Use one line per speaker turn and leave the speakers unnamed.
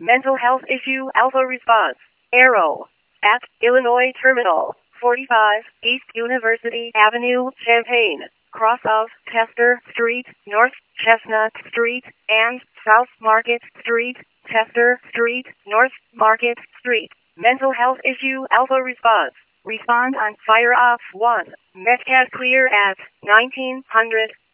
Mental health issue alpha response. Arrow. At Illinois Terminal. 45 East University Avenue, Champaign. Cross of Chester Street, North Chestnut Street, and South Market Street, Chester Street, North Market Street. Mental health issue alpha response. Respond on fire off 1. Metcalf clear at 1900.